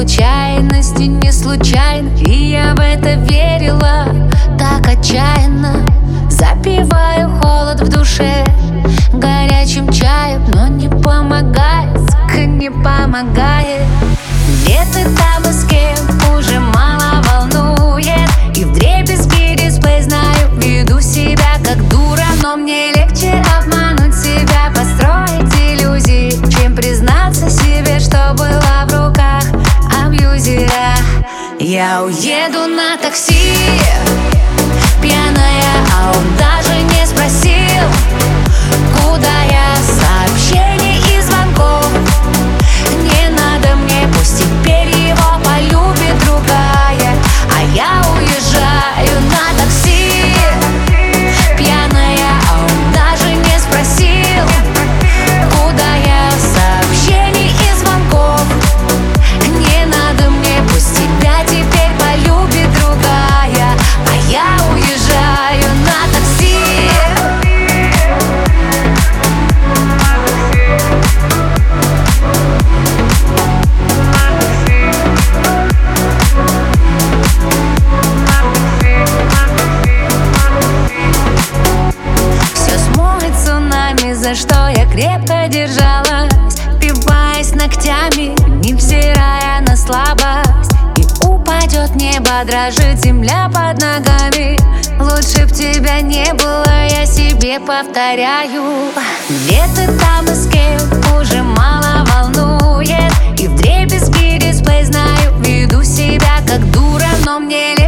случайности не случайно, и я в это верила так отчаянно. Запиваю холод в душе горячим чаем, но не помогает, сука, не помогает. Где ты там и с кем, уже мало волнует, и вдребезги дисплей знаю, веду себя как дура. Но мне легче обмануть себя, построить иллюзии, чем признаться себе, что было в руках абьюзера. Я уеду на такси, пьяная, а он даже не спросил, куда я. Сообщений и звонков не надо мне, пусть теперь его полюбит другая. А я уезжаю на такси, пьяная, а он даже не спросил, куда я. Сообщений и звонков не надо мне, пусть тебя теперь полюбит другая. А я уезжаю на такси. Все смоет цунами, за что я крепко держалась, впиваясь ногтями, невзирая на слабость. И упадет небо, дрожит земля под ногами. Лучше б тебя не было, я себе повторяю. Где ты там и с кем, уже мало волнует, и вдребезги дисплей знаю, веду себя как дура, но мне